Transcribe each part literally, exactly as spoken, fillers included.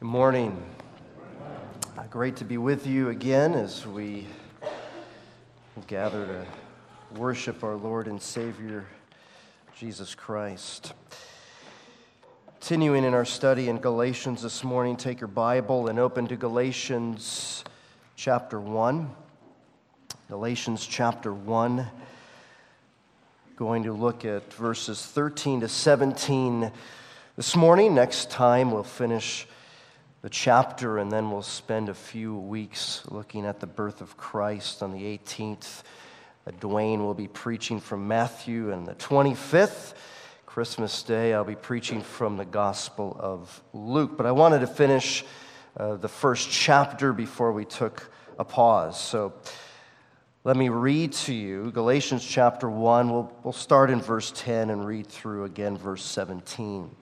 Good morning. Uh, great to be with you again as we gather to worship our Lord and Savior, Jesus Christ. Continuing in our study in Galatians this morning, take your Bible and open to Galatians chapter one. Galatians chapter one. Going to look at verses thirteen to seventeen this morning. Next time we'll finish the chapter, and then we'll spend a few weeks looking at the birth of Christ on the eighteenth. Dwayne will be preaching from Matthew, and the twenty-fifth, Christmas Day, I'll be preaching from the Gospel of Luke. But I wanted to finish uh, the first chapter before we took a pause. So let me read to you Galatians chapter one. We'll, we'll start in verse ten and read through again verse seventeen.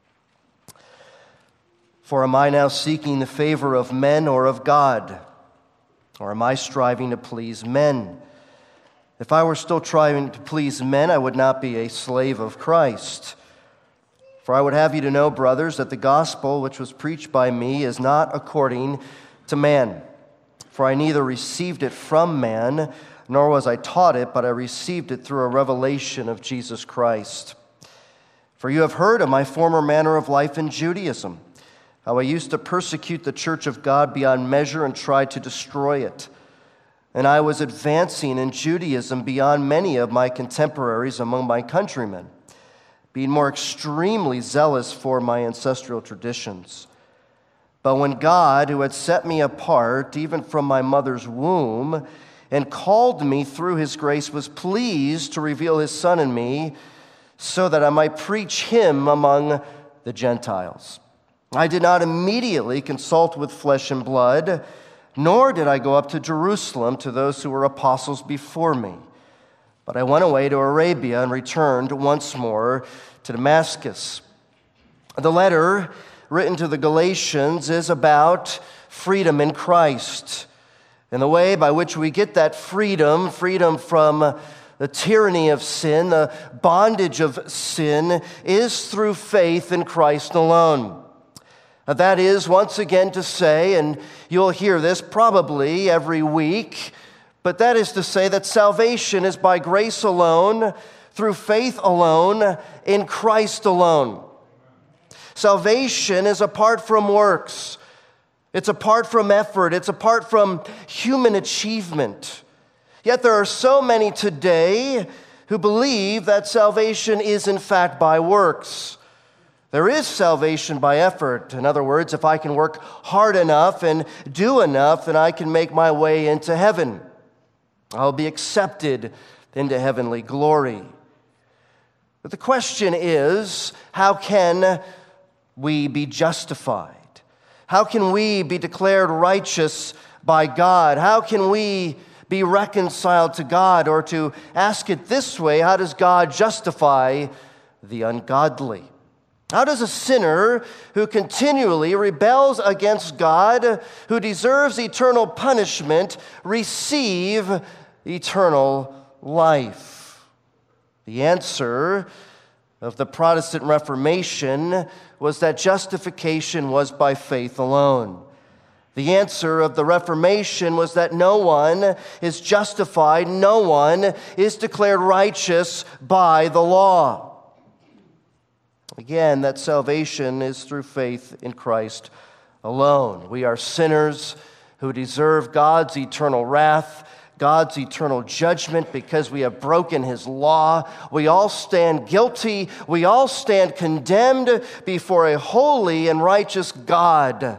For am I now seeking the favor of men or of God? Or am I striving to please men? If I were still trying to please men, I would not be a slave of Christ. For I would have you to know, brothers, that the gospel which was preached by me is not according to man. For I neither received it from man, nor was I taught it, but I received it through a revelation of Jesus Christ. For you have heard of my former manner of life in Judaism, how I used to persecute the church of God beyond measure and tried to destroy it. And I was advancing in Judaism beyond many of my contemporaries among my countrymen, being more extremely zealous for my ancestral traditions. But when God, who had set me apart, even from my mother's womb, and called me through his grace, was pleased to reveal his Son in me, so that I might preach him among the Gentiles. I did not immediately consult with flesh and blood, nor did I go up to Jerusalem to those who were apostles before me. But I went away to Arabia and returned once more to Damascus. The letter written to the Galatians is about freedom in Christ. And the way by which we get that freedom, freedom from the tyranny of sin, the bondage of sin, is through faith in Christ alone. That is, once again, to say, and you'll hear this probably every week, but that is to say that salvation is by grace alone, through faith alone, in Christ alone. Salvation is apart from works. It's apart from effort. It's apart from human achievement. Yet there are so many today who believe that salvation is in fact by works. There is salvation by effort. In other words, if I can work hard enough and do enough, then I can make my way into heaven. I'll be accepted into heavenly glory. But the question is, how can we be justified? How can we be declared righteous by God? How can we be reconciled to God? Or to ask it this way, how does God justify the ungodly? How does a sinner who continually rebels against God, who deserves eternal punishment, receive eternal life? The answer of the Protestant Reformation was that justification was by faith alone. The answer of the Reformation was that no one is justified, no one is declared righteous by the law. Again, that salvation is through faith in Christ alone. We are sinners who deserve God's eternal wrath, God's eternal judgment because we have broken his law. We all stand guilty. We all stand condemned before a holy and righteous God.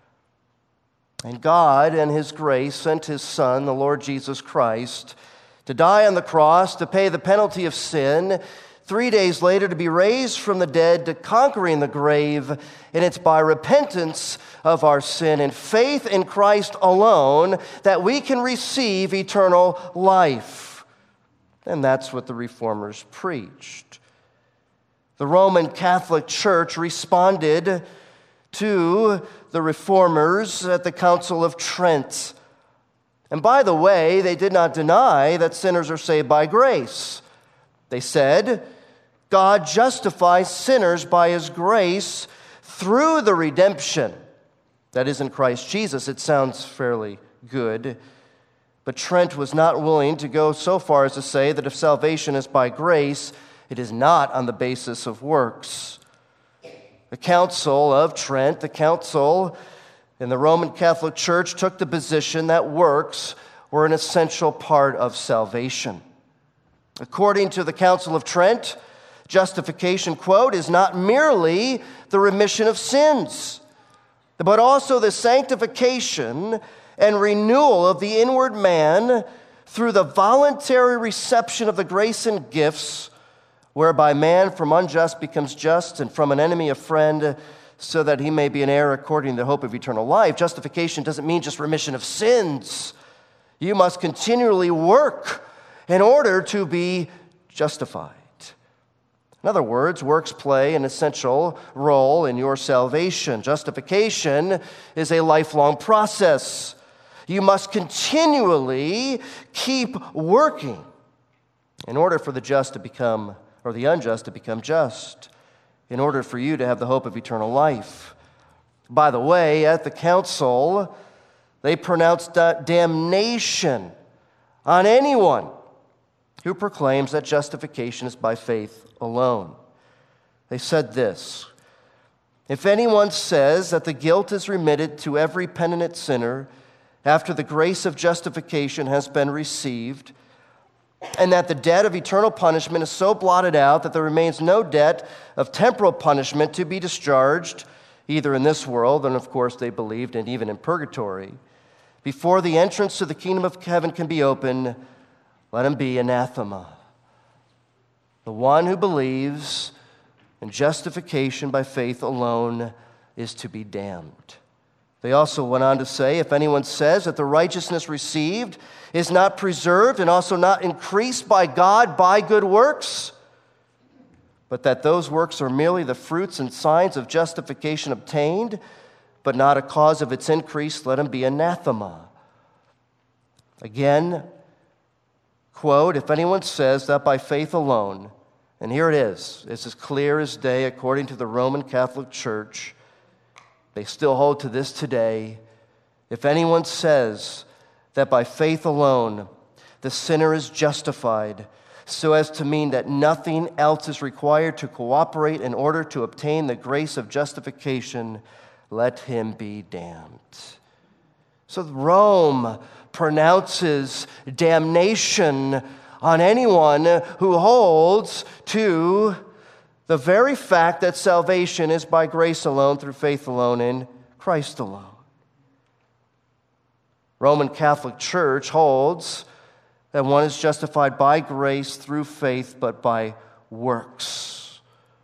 And God, in his grace, sent his Son, the Lord Jesus Christ, to die on the cross, to pay the penalty of sin, three days later to be raised from the dead, to conquering the grave, and it's by repentance of our sin and faith in Christ alone that we can receive eternal life. And that's what the Reformers preached. The Roman Catholic Church responded to the Reformers at the Council of Trent. And by the way, they did not deny that sinners are saved by grace. They said, God justifies sinners by his grace through the redemption that is in Christ Jesus. It sounds fairly good. But Trent was not willing to go so far as to say that if salvation is by grace, it is not on the basis of works. The Council of Trent, the council in the Roman Catholic Church, took the position that works were an essential part of salvation. According to the Council of Trent, justification, quote, is not merely the remission of sins, but also the sanctification and renewal of the inward man through the voluntary reception of the grace and gifts, whereby man from unjust becomes just and from an enemy a friend, so that he may be an heir according to the hope of eternal life. Justification doesn't mean just remission of sins. You must continually work in order to be justified. In other words, works play an essential role in your salvation. Justification is a lifelong process. You must continually keep working in order for the just to become, or the unjust to become just, in order for you to have the hope of eternal life. By the way, at the council, they pronounced damnation on anyone who proclaims that justification is by faith alone. They said this: if anyone says that the guilt is remitted to every penitent sinner after the grace of justification has been received, and that the debt of eternal punishment is so blotted out that there remains no debt of temporal punishment to be discharged, either in this world, and of course they believed, and even in purgatory, before the entrance to the kingdom of heaven can be opened, let him be anathema. The one who believes in justification by faith alone is to be damned. They also went on to say, if anyone says that the righteousness received is not preserved and also not increased by God by good works, but that those works are merely the fruits and signs of justification obtained, but not a cause of its increase, let him be anathema. Again, quote, if anyone says that by faith alone, and here it is, it's as clear as day according to the Roman Catholic Church, they still hold to this today. If anyone says that by faith alone the sinner is justified, so as to mean that nothing else is required to cooperate in order to obtain the grace of justification, let him be damned. So Rome pronounces damnation on anyone who holds to the very fact that salvation is by grace alone, through faith alone, in Christ alone. Roman Catholic Church holds that one is justified by grace through faith, but by works.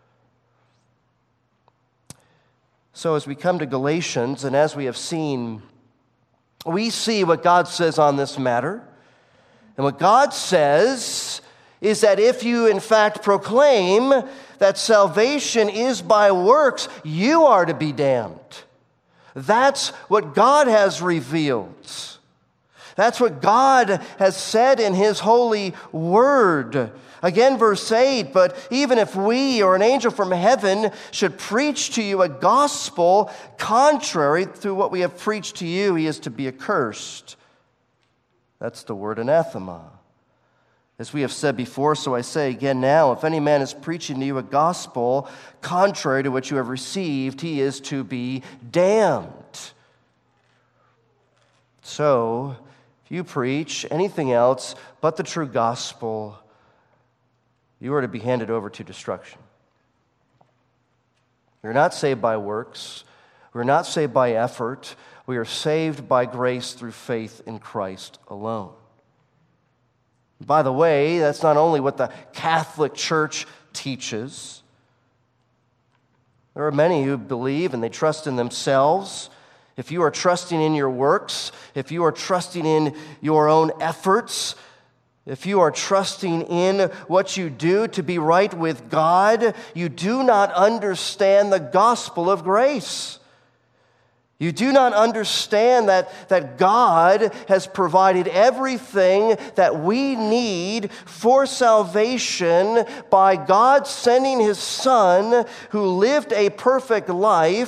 So as we come to Galatians, and as we have seen, we see what God says on this matter. And what God says is that if you in fact proclaim that salvation is by works, you are to be damned. That's what God has revealed. That's what God has said in His holy word. Again, verse eight, but even if we or an angel from heaven should preach to you a gospel contrary to what we have preached to you, he is to be accursed. That's the word anathema. As we have said before, so I say again now, if any man is preaching to you a gospel contrary to what you have received, he is to be damned. So, if you preach anything else but the true gospel, you are to be handed over to destruction. We're not saved by works. We're not saved by effort. We are saved by grace through faith in Christ alone. By the way, that's not only what the Catholic Church teaches. There are many who believe and they trust in themselves. If you are trusting in your works, if you are trusting in your own efforts, if you are trusting in what you do to be right with God, you do not understand the gospel of grace. You do not understand that, that God has provided everything that we need for salvation by God sending His Son, who lived a perfect life,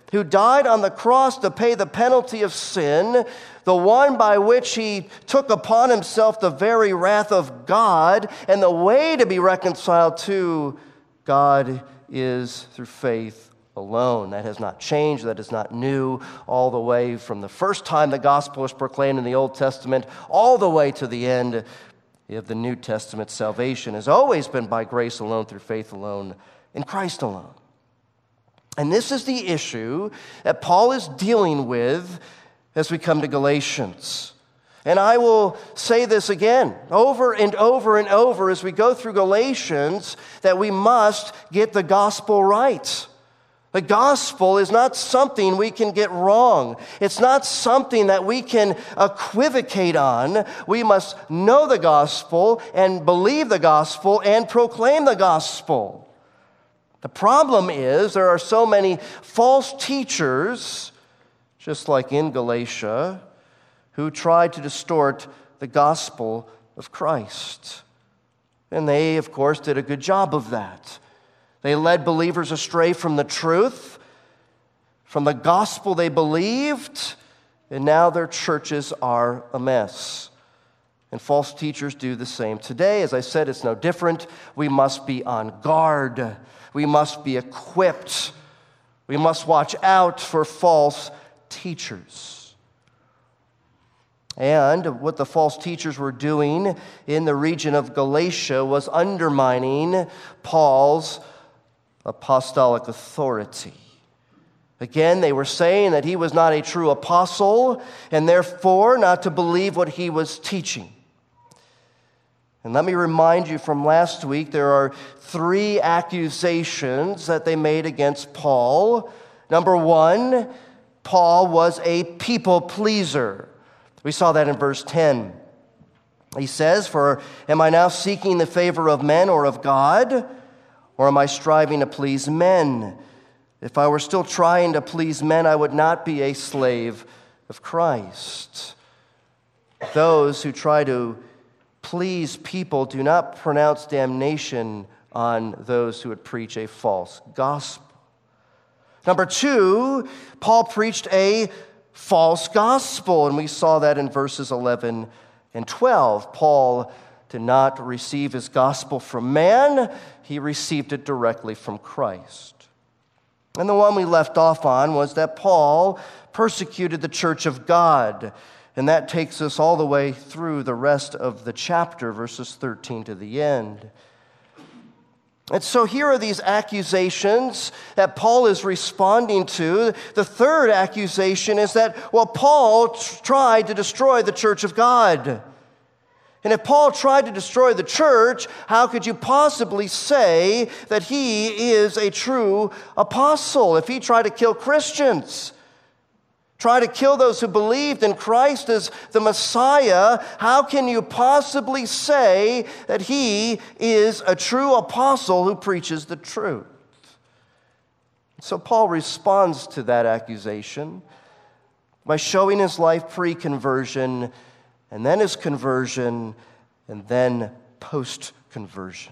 who died on the cross to pay the penalty of sin, the one by which he took upon himself the very wrath of God, and the way to be reconciled to God is through faith alone. That has not changed. That is not new. All the way from the first time the gospel was proclaimed in the Old Testament, all the way to the end of the New Testament, salvation has always been by grace alone, through faith alone, in Christ alone. And this is the issue that Paul is dealing with as we come to Galatians. And I will say this again, over and over and over as we go through Galatians, that we must get the gospel right. The gospel is not something we can get wrong. It's not something that we can equivocate on. We must know the gospel and believe the gospel and proclaim the gospel. The problem is there are so many false teachers, just like in Galatia, who try to distort the gospel of Christ. And they, of course, did a good job of that. They led believers astray from the truth, from the gospel they believed, and now their churches are a mess. And false teachers do the same today. As I said, it's no different. We must be on guard. We must be equipped. We must watch out for false teachers. And what the false teachers were doing in the region of Galatia was undermining Paul's apostolic authority. Again, they were saying that he was not a true apostle and therefore not to believe what he was teaching. And let me remind you from last week, there are three accusations that they made against Paul. Number one, Paul was a people pleaser. We saw that in verse ten. He says, "For am I now seeking the favor of men or of God? Or am I striving to please men? If I were still trying to please men, I would not be a slave of Christ." Those who try to please people do not pronounce damnation on those who would preach a false gospel. Number two, Paul preached a false gospel, and we saw that in verses eleven and twelve. Paul did not receive his gospel from man, he received it directly from Christ. And the one we left off on was that Paul persecuted the church of God. And that takes us all the way through the rest of the chapter, verses thirteen to the end. And so here are these accusations that Paul is responding to. The third accusation is that, well, Paul t- tried to destroy the church of God. And if Paul tried to destroy the church, how could you possibly say that he is a true apostle? If he tried to kill Christians, try to kill those who believed in Christ as the Messiah, how can you possibly say that he is a true apostle who preaches the truth? So Paul responds to that accusation by showing his life pre-conversion, and then his conversion, and then post-conversion.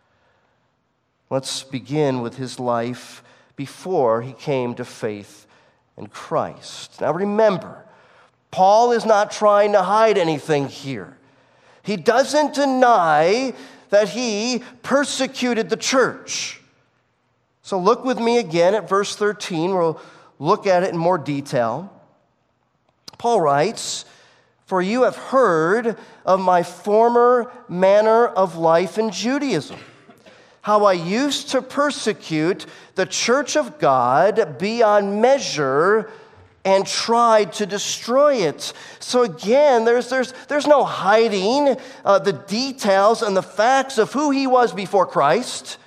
Let's begin with his life before he came to faith in Christ. Now remember, Paul is not trying to hide anything here. He doesn't deny that he persecuted the church. So look with me again at verse thirteen. We'll look at it in more detail. Paul writes, "For you have heard of my former manner of life in Judaism, how I used to persecute the church of God beyond measure and tried to destroy it." So again, there's, there's, there's no hiding uh, the details and the facts of who he was before Christ.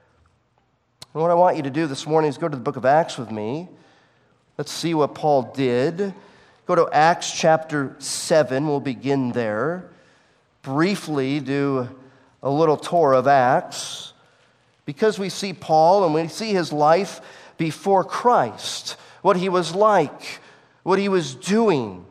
And what I want you to do this morning is go to the book of Acts with me. Let's see what Paul did. Go to Acts chapter seven. We'll begin there. Briefly do a little tour of Acts, because we see Paul and we see his life before Christ, what he was like, what he was doing.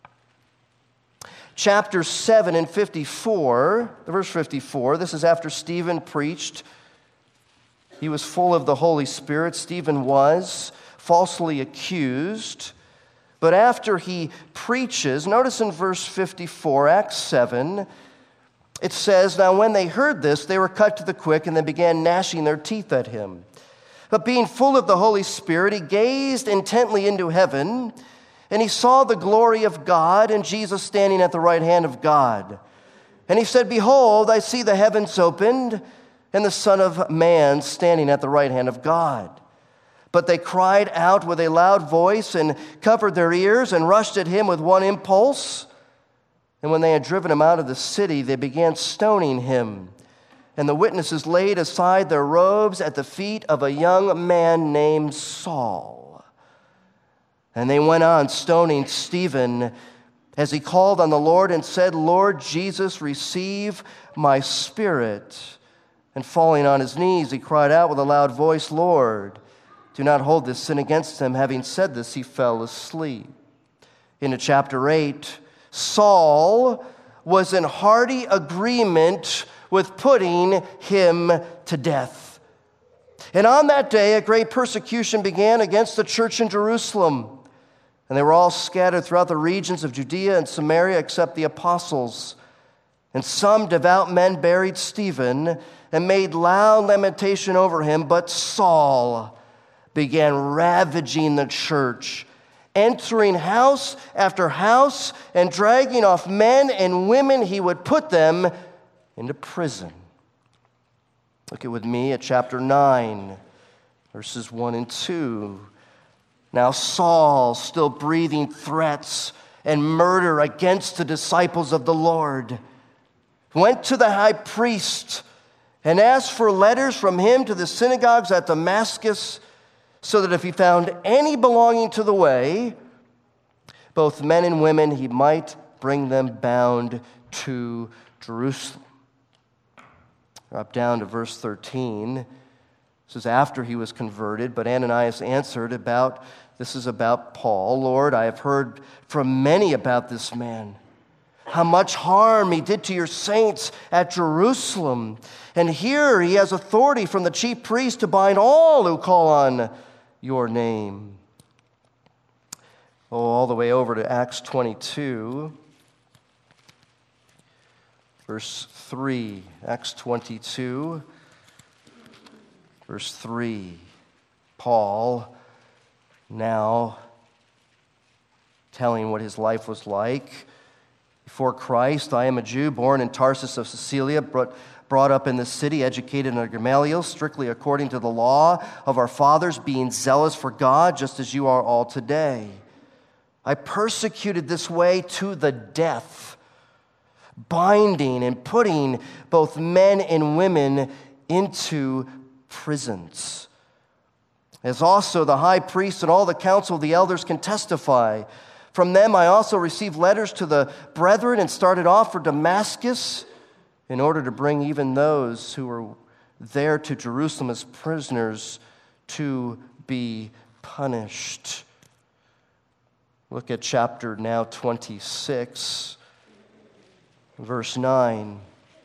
Chapter seven and fifty-four, verse fifty-four, this is after Stephen preached. He was full of the Holy Spirit. Stephen was falsely accused. But after he preaches, notice in verse fifty-four, Acts seven, it says, "Now when they heard this, they were cut to the quick, and they began gnashing their teeth at him. But being full of the Holy Spirit, he gazed intently into heaven, and he saw the glory of God and Jesus standing at the right hand of God. And he said, Behold, I see the heavens opened, and the Son of Man standing at the right hand of God. But they cried out with a loud voice and covered their ears and rushed at him with one impulse. And when they had driven him out of the city, they began stoning him. And the witnesses laid aside their robes at the feet of a young man named Saul. And they went on stoning Stephen as he called on the Lord and said, Lord Jesus, receive my spirit. And falling on his knees, he cried out with a loud voice, Lord, do not hold this sin against him. Having said this, he fell asleep." Into chapter eight, Saul was in hearty agreement with putting him to death. And on that day, a great persecution began against the church in Jerusalem. And they were all scattered throughout the regions of Judea and Samaria except the apostles. And some devout men buried Stephen and made loud lamentation over him. But Saul began ravaging the church, entering house after house and dragging off men and women. He would put them into prison. Look at with me at chapter nine, verses one and two. Now Saul, still breathing threats and murder against the disciples of the Lord, went to the high priest and asked for letters from him to the synagogues at Damascus, so that if he found any belonging to the way, both men and women, he might bring them bound to Jerusalem. Drop down to verse thirteen. This is after he was converted, but Ananias answered about, this is about Paul, Lord, I have heard from many about this man, how much harm he did to your saints at Jerusalem. And here he has authority from the chief priest to bind all who call on your name. Oh, all the way over to Acts twenty-two. Verse three, Acts twenty-two, verse three. Paul now telling what his life was like. Before Christ, I am a Jew, born in Tarsus of Cilicia, brought, brought up in the city, educated under Gamaliel, strictly according to the law of our fathers, being zealous for God, just as you are all today. I persecuted this way to the death, binding and putting both men and women into prisons. As also the high priest and all the council of the elders can testify. From them I also received letters to the brethren and started off for Damascus in order to bring even those who were there to Jerusalem as prisoners to be punished. Look at chapter now twenty-six. Verse nine.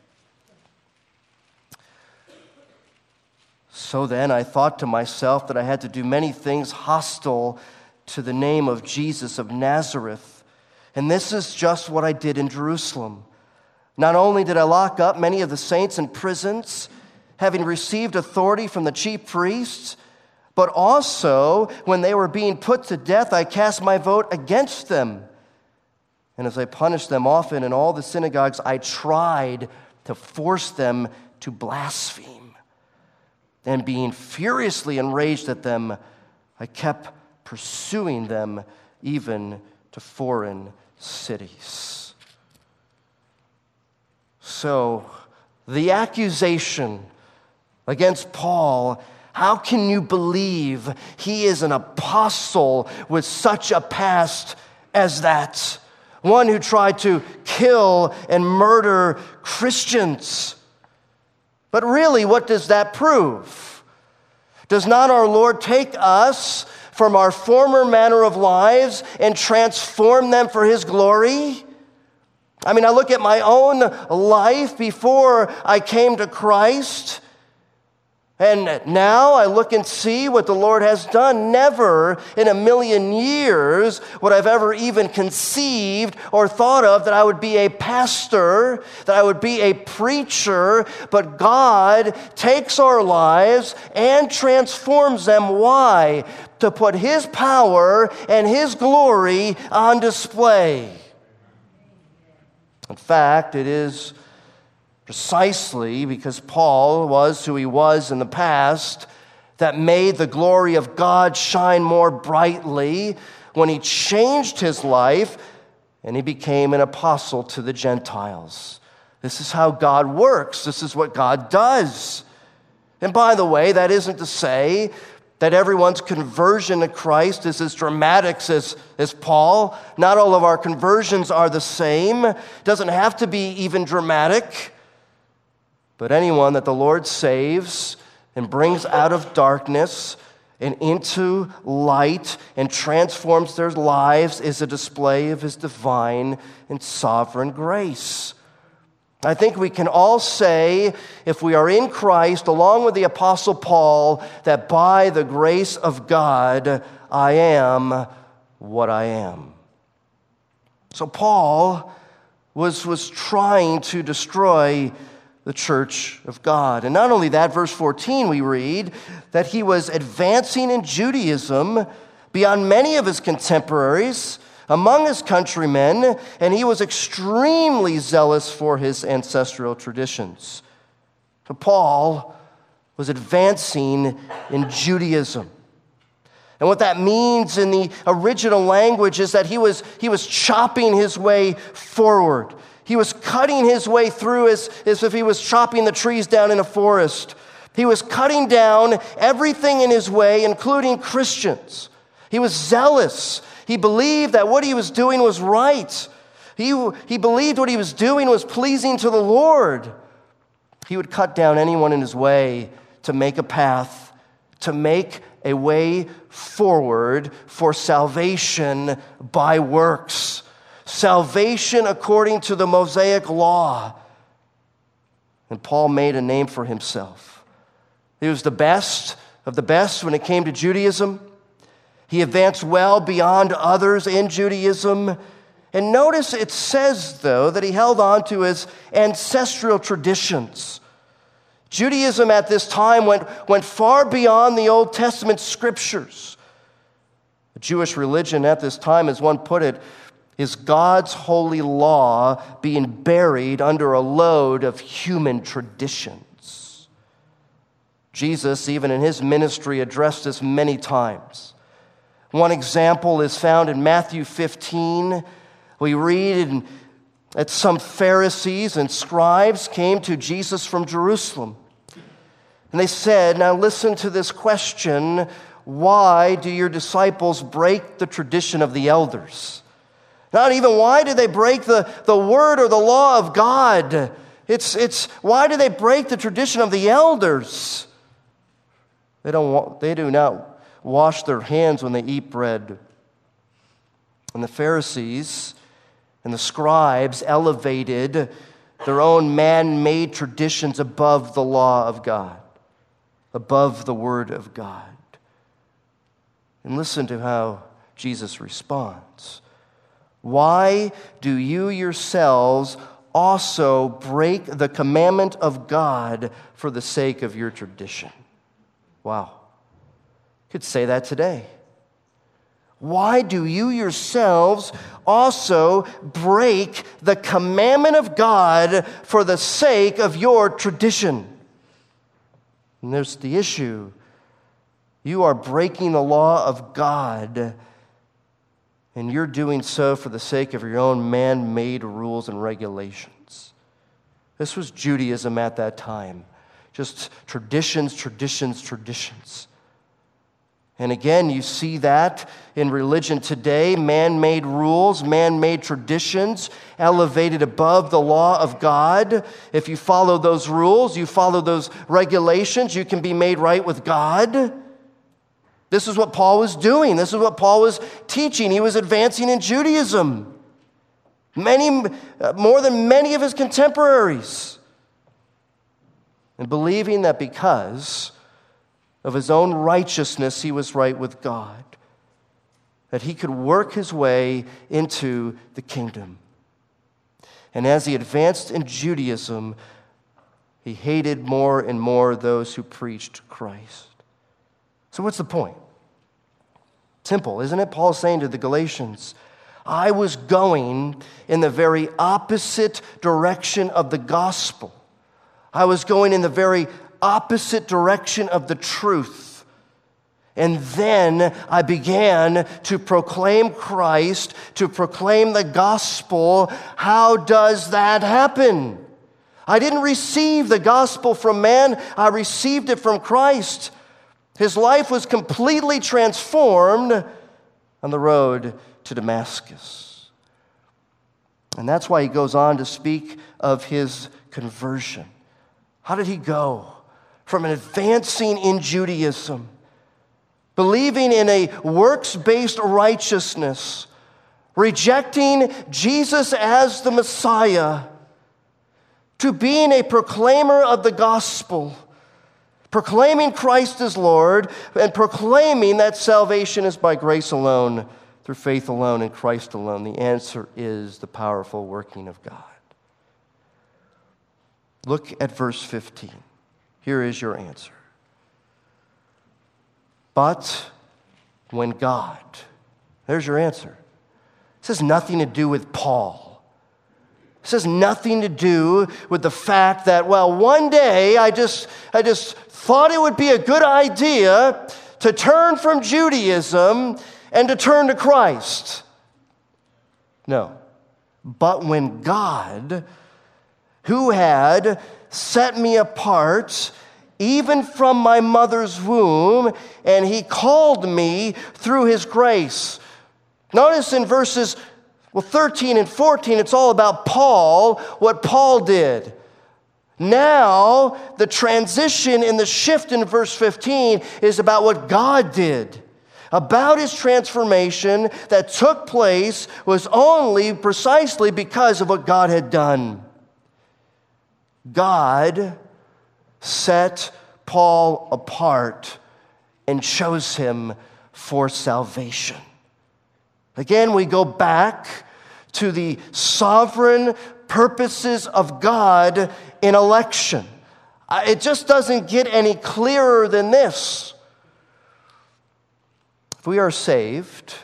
So then I thought to myself that I had to do many things hostile to the name of Jesus of Nazareth. And this is just what I did in Jerusalem. Not only did I lock up many of the saints in prisons, having received authority from the chief priests, but also when they were being put to death, I cast my vote against them. And as I punished them often in all the synagogues, I tried to force them to blaspheme. And being furiously enraged at them, I kept pursuing them even to foreign cities. So, the accusation against Paul, how can you believe he is an apostle with such a past as that? One who tried to kill and murder Christians. But really, what does that prove? Does not our Lord take us from our former manner of lives and transform them for his glory? I mean, I look at my own life before I came to Christ, And now I look and see what the Lord has done. Never in a million years would I've ever even conceived or thought of that I would be a pastor, that I would be a preacher. But God takes our lives and transforms them. Why? To put His power and His glory on display. In fact, it is precisely because Paul was who he was in the past that made the glory of God shine more brightly when he changed his life and he became an apostle to the Gentiles. This is how God works. This is what God does. And by the way, that isn't to say that everyone's conversion to Christ is as dramatic as, as Paul. Not all of our conversions are the same. It doesn't have to be even dramatic. But anyone that the Lord saves and brings out of darkness and into light and transforms their lives is a display of His divine and sovereign grace. I think we can all say, if we are in Christ, along with the Apostle Paul, that by the grace of God, I am what I am. So Paul was, was trying to destroy the church of God. And not only that, verse fourteen, we read that he was advancing in Judaism beyond many of his contemporaries, among his countrymen, and he was extremely zealous for his ancestral traditions. So Paul was advancing in Judaism. And what that means in the original language is that he was, he was chopping his way forward. He was cutting his way through as, as if he was chopping the trees down in a forest. He was cutting down everything in his way, including Christians. He was zealous. He believed that what he was doing was right. He, he believed what he was doing was pleasing to the Lord. He would cut down anyone in his way to make a path, to make a way forward for salvation by works. Salvation according to the Mosaic law. And Paul made a name for himself. He was the best of the best when it came to Judaism. He advanced well beyond others in Judaism. And notice it says, though, that he held on to his ancestral traditions. Judaism at this time went, went far beyond the Old Testament scriptures. The Jewish religion at this time, as one put it, is God's holy law being buried under a load of human traditions. Jesus, even in his ministry, addressed this many times. One example is found in Matthew fifteen. We read that some Pharisees and scribes came to Jesus from Jerusalem. And they said, now listen to this question, why do your disciples break the tradition of the elders? Not even why do they break the, the word or the law of God? It's, it's why do they break the tradition of the elders? They don't want, they do not wash their hands when they eat bread. And the Pharisees and the scribes elevated their own man-made traditions above the law of God, above the word of God. And listen to how Jesus responds. Why do you yourselves also break the commandment of God for the sake of your tradition? Wow. Could say that today. Why do you yourselves also break the commandment of God for the sake of your tradition? And there's the issue. You are breaking the law of God, and you're doing so for the sake of your own man-made rules and regulations. This was Judaism at that time. Just traditions, traditions, traditions. And again, you see that in religion today, man-made rules, man-made traditions, elevated above the law of God. If you follow those rules, you follow those regulations, you can be made right with God. This is what Paul was doing. This is what Paul was teaching. He was advancing in Judaism. Many, more than many of his contemporaries. And believing that because of his own righteousness, he was right with God, that he could work his way into the kingdom. And as he advanced in Judaism, he hated more and more those who preached Christ. So what's the point? Simple, isn't it? Paul's saying to the Galatians, I was going in the very opposite direction of the gospel. I was going in the very opposite direction of the truth. And then I began to proclaim Christ, to proclaim the gospel. How does that happen? I didn't receive the gospel from man. I received it from Christ. His life was completely transformed on the road to Damascus. And that's why he goes on to speak of his conversion. How did he go from advancing in Judaism, believing in a works-based righteousness, rejecting Jesus as the Messiah, to being a proclaimer of the gospel, proclaiming Christ as Lord, and proclaiming that salvation is by grace alone, through faith alone, in Christ alone? The answer is the powerful working of God. Look at verse fifteen. Here is your answer. But when God, there's your answer. This has nothing to do with Paul. This has nothing to do with the fact that, well, one day I just, I just thought it would be a good idea to turn from Judaism and to turn to Christ. No. But when God, who had set me apart even from my mother's womb, and he called me through his grace. Notice in verses well, thirteen and fourteen, it's all about Paul, what Paul did. Now, the transition and the shift in verse fifteen is about what God did. About his transformation that took place was only precisely because of what God had done. God set Paul apart and chose him for salvation. Again, we go back to the sovereign purposes of God in election. It just doesn't get any clearer than this. If we are saved,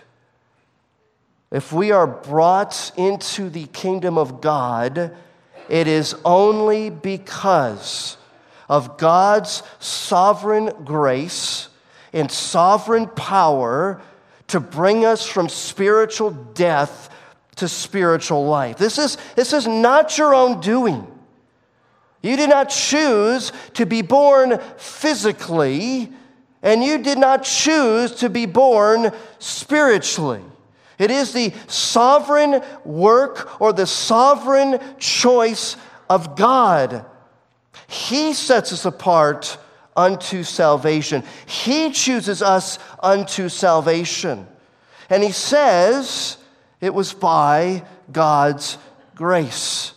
if we are brought into the kingdom of God, it is only because of God's sovereign grace and sovereign power to bring us from spiritual death to spiritual life. This is, this is not your own doing. You did not choose to be born physically, and you did not choose to be born spiritually. It is the sovereign work or the sovereign choice of God. He sets us apart unto salvation. He chooses us unto salvation. And he says it was by God's grace.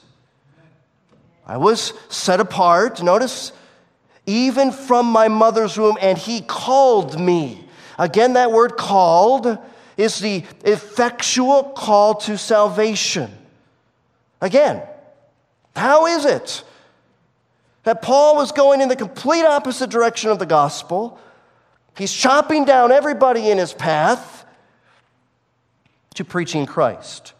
I was set apart, notice, even from my mother's womb, and he called me. Again, that word called is the effectual call to salvation. Again, how is it that Paul was going in the complete opposite direction of the gospel? He's chopping down everybody in his path to preaching Christ.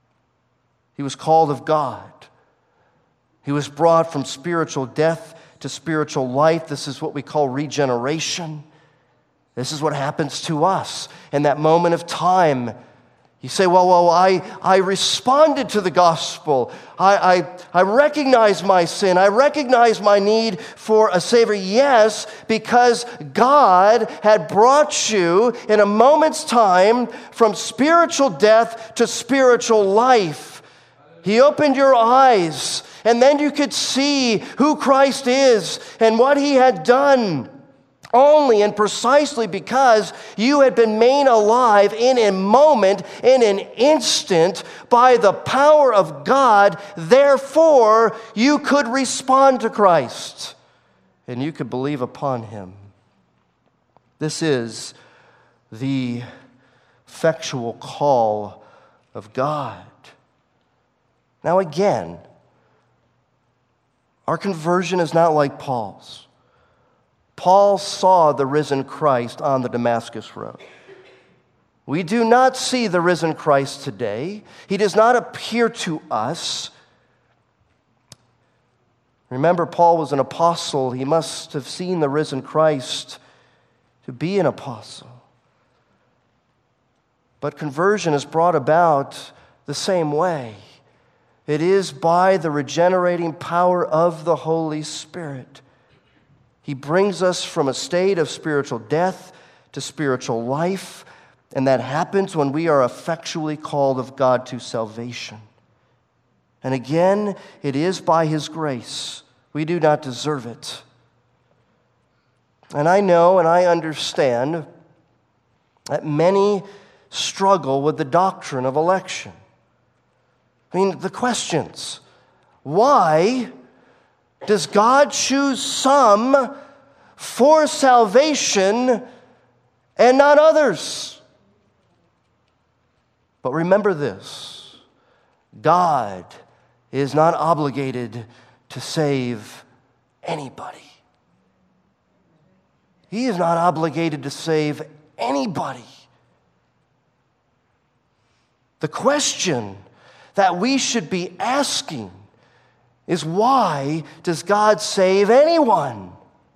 He was called of God. He was brought from spiritual death to spiritual life. This is what we call regeneration. This is what happens to us in that moment of time. You say, well, well, I, I responded to the gospel. I, I, I recognize my sin. I recognize my need for a Savior. Yes, because God had brought you in a moment's time from spiritual death to spiritual life. He opened your eyes, and then you could see who Christ is and what he had done. Only and precisely because you had been made alive in a moment, in an instant, by the power of God. Therefore, you could respond to Christ, and you could believe upon him. This is the effectual call of God. Now again, our conversion is not like Paul's. Paul saw the risen Christ on the Damascus Road. We do not see the risen Christ today. He does not appear to us. Remember, Paul was an apostle. He must have seen the risen Christ to be an apostle. But conversion is brought about the same way. It is by the regenerating power of the Holy Spirit. He brings us from a state of spiritual death to spiritual life, and that happens when we are effectually called of God to salvation. And again, it is by His grace. We do not deserve it. And I know and I understand that many struggle with the doctrine of election. I mean, the questions. Why does God choose some for salvation and not others? But remember this: God is not obligated to save anybody. He is not obligated to save anybody. The question that we should be asking is, why does God save anyone?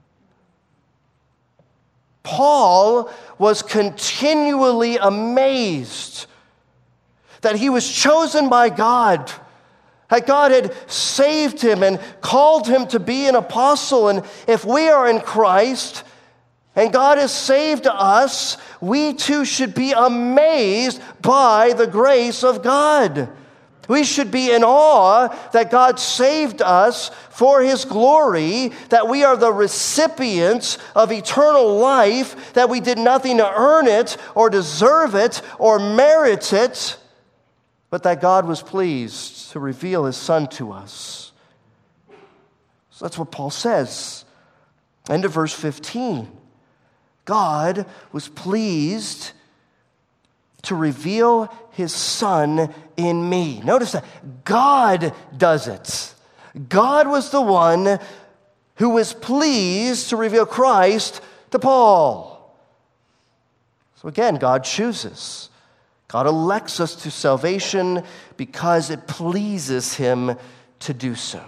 Paul was continually amazed that he was chosen by God, that God had saved him and called him to be an apostle. And if we are in Christ and God has saved us, we too should be amazed by the grace of God. We should be in awe that God saved us for His glory, that we are the recipients of eternal life, that we did nothing to earn it or deserve it or merit it, but that God was pleased to reveal His Son to us. So that's what Paul says. End of verse fifteen. God was pleased to reveal His Son in me. Notice that. God does it. God was the one who was pleased to reveal Christ to Paul. So again, God chooses. God elects us to salvation because it pleases Him to do so.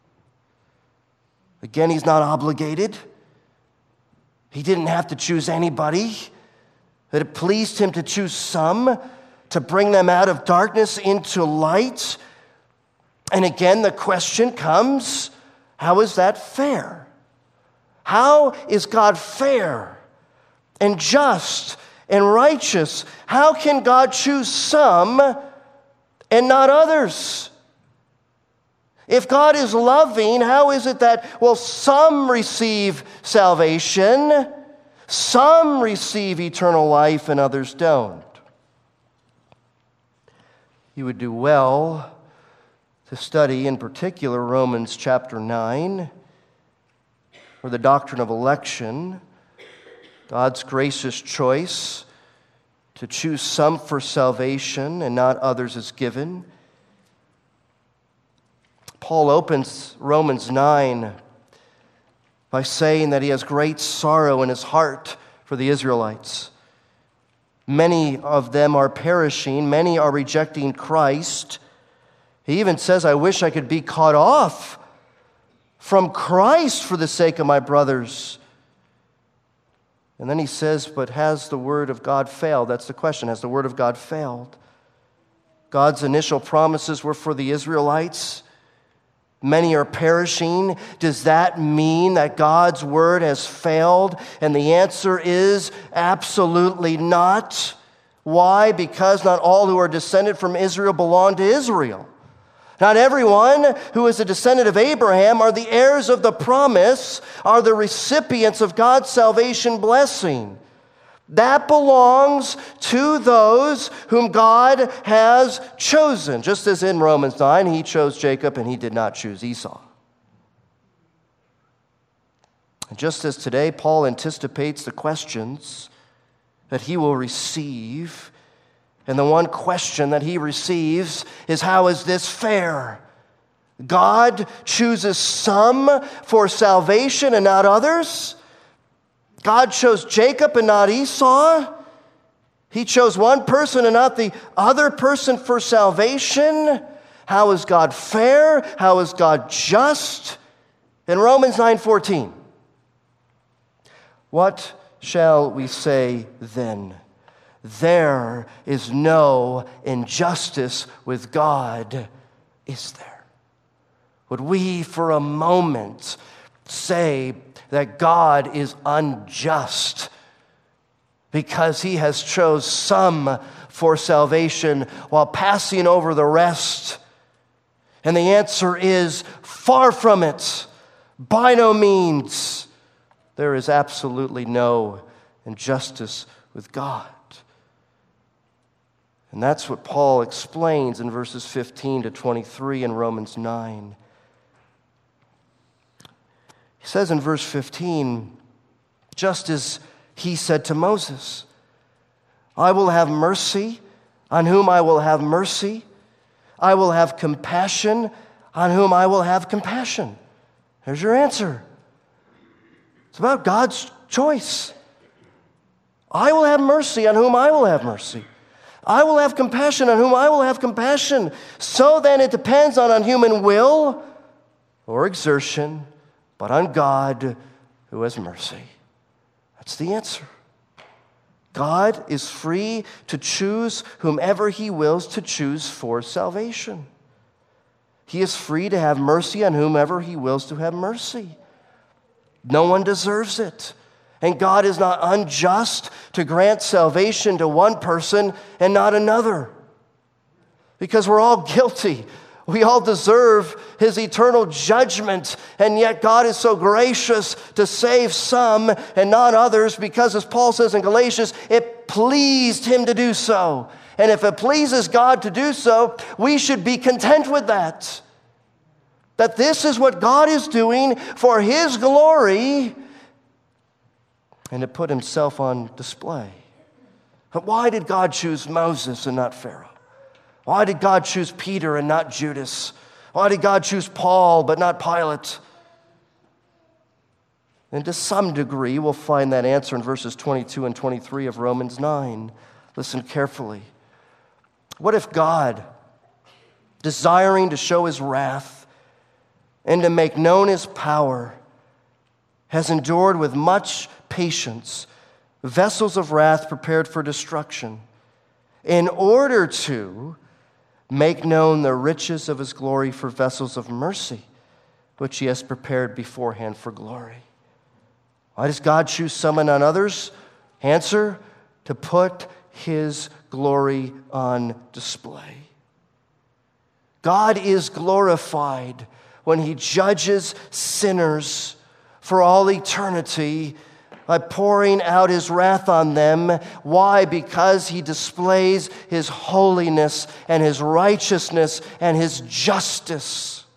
Again, He's not obligated. He didn't have to choose anybody. That it pleased Him to choose some, to bring them out of darkness into light. And again, the question comes, how is that fair? How is God fair and just and righteous? How can God choose some and not others? If God is loving, how is it that, well, some receive salvation, some receive eternal life, and others don't? You would do well to study, in particular, Romans chapter nine, or the doctrine of election, God's gracious choice to choose some for salvation and not others is given. Paul opens Romans nine by saying that he has great sorrow in his heart for the Israelites. Many of them are perishing. Many are rejecting Christ. He even says, I wish I could be cut off from Christ for the sake of my brothers. And then he says, but has the word of God failed? That's the question. Has the word of God failed? God's initial promises were for the Israelites. Many are perishing. Does that mean that God's word has failed? And the answer is absolutely not. Why? Because not all who are descended from Israel belong to Israel. Not everyone who is a descendant of Abraham are the heirs of the promise, are the recipients of God's salvation blessing. That belongs to those whom God has chosen. Just as in Romans nine, He chose Jacob and He did not choose Esau. Just as today Paul anticipates the questions that he will receive, and the one question that he receives is, how is this fair? God chooses some for salvation and not others. God chose Jacob and not Esau. He chose one person and not the other person for salvation. How is God fair? How is God just? In Romans nine fourteen, what shall we say then? There is no injustice with God, is there? Would we for a moment say that God is unjust because he has chose some for salvation while passing over the rest? And the answer is far from it. By no means. There is absolutely no injustice with God. And that's what Paul explains in verses fifteen to twenty-three in Romans nine. He says in verse fifteen, just as he said to Moses, I will have mercy on whom I will have mercy. I will have compassion on whom I will have compassion. There's your answer. It's about God's choice. I will have mercy on whom I will have mercy. I will have compassion on whom I will have compassion. So then it depends not on human will or exertion, but on God who has mercy. That's the answer. God is free to choose whomever he wills to choose for salvation. He is free to have mercy on whomever he wills to have mercy. No one deserves it. And God is not unjust to grant salvation to one person and not another. Because we're all guilty. We all deserve his eternal judgment, and yet God is so gracious to save some and not others because, as Paul says in Galatians, it pleased him to do so. And if it pleases God to do so, we should be content with that. That this is what God is doing for his glory, and to put himself on display. But why did God choose Moses and not Pharaoh? Why did God choose Peter and not Judas? Why did God choose Paul but not Pilate? And to some degree, we'll find that answer in verses twenty-two and twenty-three of Romans nine. Listen carefully. What if God, desiring to show his wrath and to make known his power, has endured with much patience vessels of wrath prepared for destruction, in order to make known the riches of his glory for vessels of mercy, which he has prepared beforehand for glory? Why does God choose some and not others? Answer, to put his glory on display. God is glorified when he judges sinners for all eternity by pouring out his wrath on them. Why? Because he displays his holiness and his righteousness and his justice.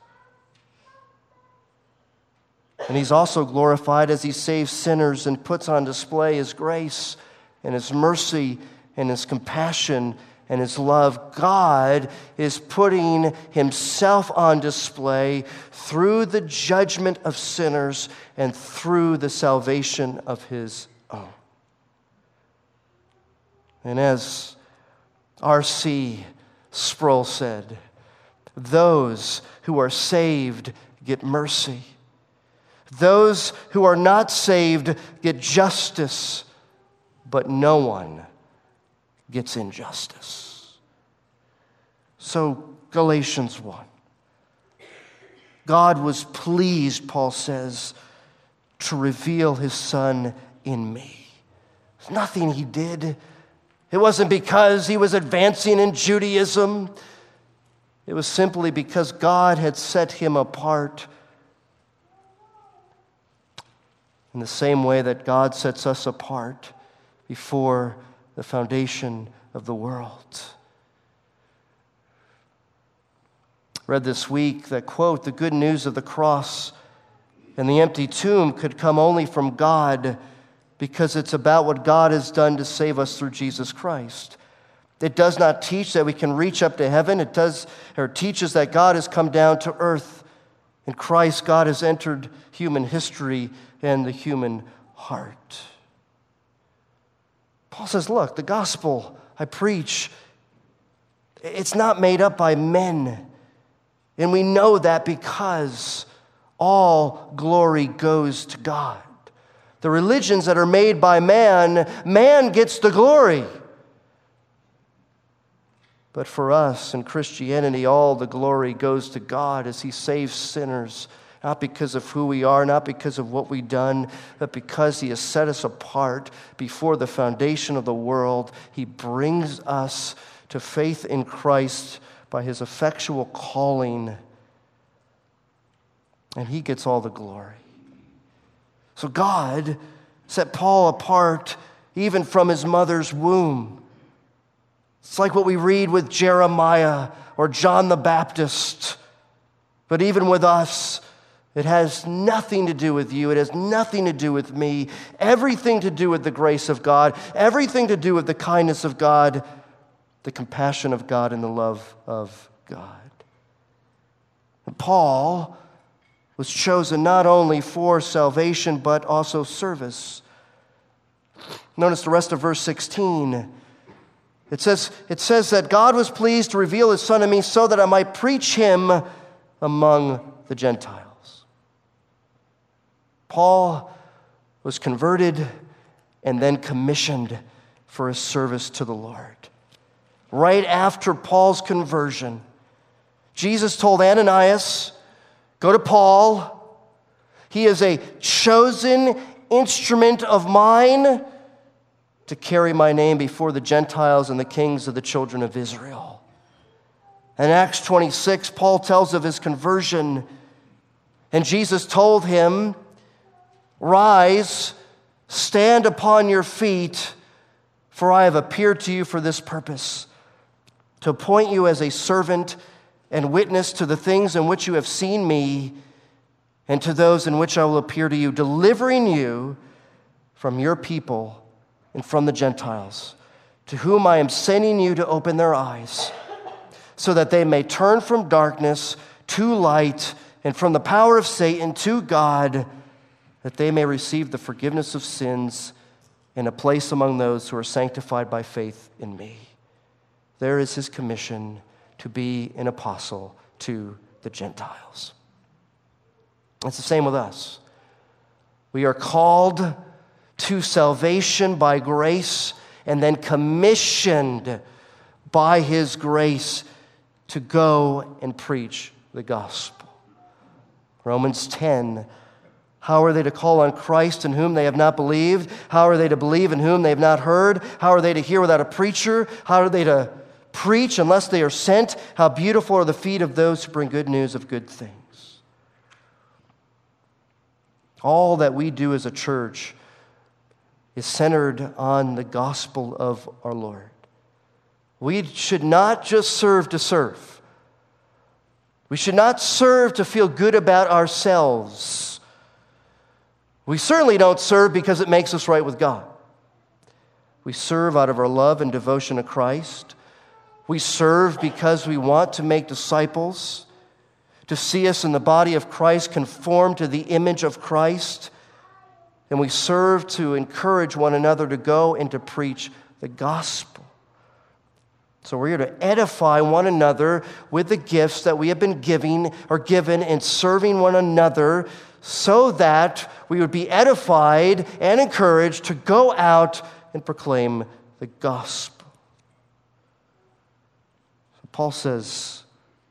And he's also glorified as he saves sinners and puts on display his grace and his mercy and his compassion and his love. God is putting himself on display through the judgment of sinners and through the salvation of his own. And as R C Sproul said, those who are saved get mercy. Those who are not saved get justice, but no one gets injustice. So, Galatians one. God was pleased, Paul says, to reveal his Son in me. There's nothing he did. It wasn't because he was advancing in Judaism. It was simply because God had set him apart in the same way that God sets us apart before the foundation of the world. Read this week that, quote, the good news of the cross And the empty tomb could come only from God, because it's about what God has done to save us through Jesus Christ. It does not teach that we can reach up to heaven. It does, or teaches that God has come down to earth. In Christ, God has entered human history and the human heart. Paul says, look, the gospel I preach, it's not made up by men. And we know that because all glory goes to God. The religions that are made by man, man gets the glory. But for us in Christianity, all the glory goes to God as He saves sinners, not because of who we are, not because of what we've done, but because He has set us apart before the foundation of the world. He brings us to faith in Christ by His effectual calling, and He gets all the glory. So God set Paul apart even from his mother's womb. It's like what we read with Jeremiah or John the Baptist. But even with us, it has nothing to do with you. It has nothing to do with me. Everything to do with the grace of God. Everything to do with the kindness of God, the compassion of God, and the love of God. And Paul was chosen not only for salvation, but also service. Notice the rest of verse sixteen. It says, it says that God was pleased to reveal His Son to me so that I might preach Him among the Gentiles. Paul was converted and then commissioned for his service to the Lord. Right after Paul's conversion, Jesus told Ananias, go to Paul. He is a chosen instrument of mine to carry my name before the Gentiles and the kings of the children of Israel. In Acts twenty-six, Paul tells of his conversion, and Jesus told him, rise, stand upon your feet, for I have appeared to you for this purpose, to appoint you as a servant and witness to the things in which you have seen me, and to those in which I will appear to you, delivering you from your people and from the Gentiles, to whom I am sending you to open their eyes, so that they may turn from darkness to light and from the power of Satan to God, that they may receive the forgiveness of sins and a place among those who are sanctified by faith in me. There is His commission to be an apostle to the Gentiles. It's the same with us. We are called to salvation by grace and then commissioned by His grace to go and preach the gospel. Romans ten, how are they to call on Christ in whom they have not believed? How are they to believe in whom they have not heard? How are they to hear without a preacher? How are they to preach unless they are sent? How beautiful are the feet of those who bring good news of good things. All that we do as a church is centered on the gospel of our Lord. We should not just serve to serve. We should not serve to feel good about ourselves. We certainly don't serve because it makes us right with God. We serve out of our love and devotion to Christ. We serve because we want to make disciples, to see us in the body of Christ conformed to the image of Christ. And we serve to encourage one another to go and to preach the gospel. So we're here to edify one another with the gifts that we have been giving or given and serving one another so that we would be edified and encouraged to go out and proclaim the gospel. So Paul says,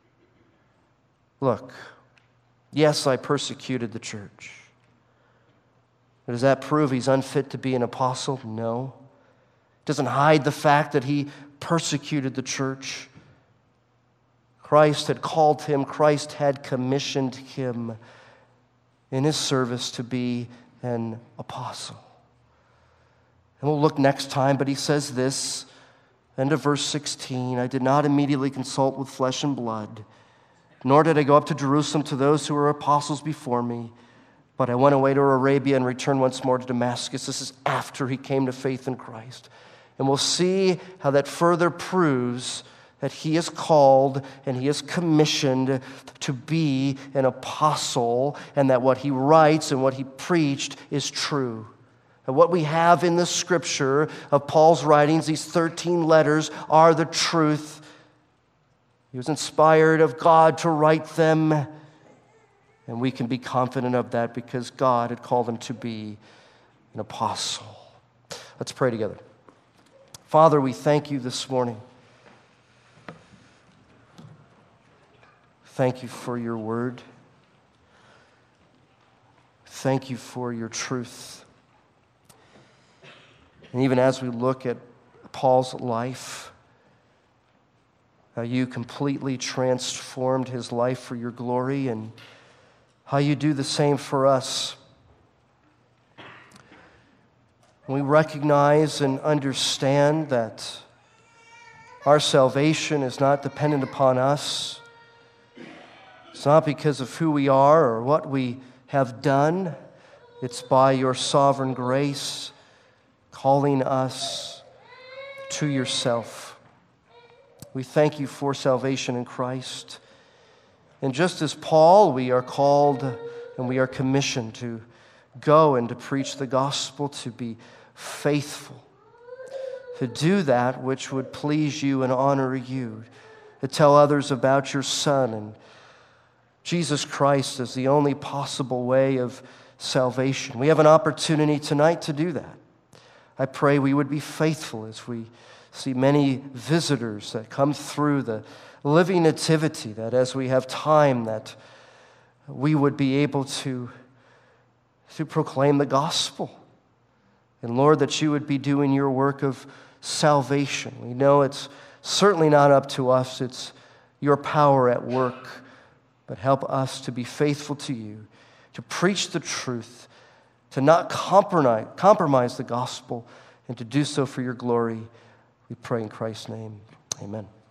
look, yes, I persecuted the church. Does that prove he's unfit to be an apostle? No. It doesn't hide the fact that he persecuted the church. Christ had called him, Christ had commissioned him in his service to be an apostle. And we'll look next time, but he says this, end of verse sixteen, I did not immediately consult with flesh and blood, nor did I go up to Jerusalem to those who were apostles before me, but I went away to Arabia and returned once more to Damascus. This is after he came to faith in Christ. And we'll see how that further proves that he is called and he is commissioned to be an apostle, and that what he writes and what he preached is true. And what we have in the scripture of Paul's writings, these thirteen letters, are the truth. He was inspired of God to write them, and we can be confident of that because God had called him to be an apostle. Let's pray together. Father, we thank you this morning. Thank you for your word. Thank you for your truth. And even as we look at Paul's life, how you completely transformed his life for your glory, and how you do the same for us. We recognize and understand that our salvation is not dependent upon us. It's not because of who we are or what we have done. It's by your sovereign grace calling us to yourself. We thank you for salvation in Christ. And just as Paul, we are called and we are commissioned to go and to preach the gospel, to be faithful, to do that which would please you and honor you, to tell others about your Son and Jesus Christ as the only possible way of salvation. We have an opportunity tonight to do that. I pray we would be faithful as we see many visitors that come through the living nativity, that as we have time, that we would be able to, to proclaim the gospel. And Lord, that you would be doing your work of salvation. We know it's certainly not up to us, it's your power at work. But help us to be faithful to you, to preach the truth, to not compromise, compromise the gospel, and to do so for your glory. We pray in Christ's name. Amen.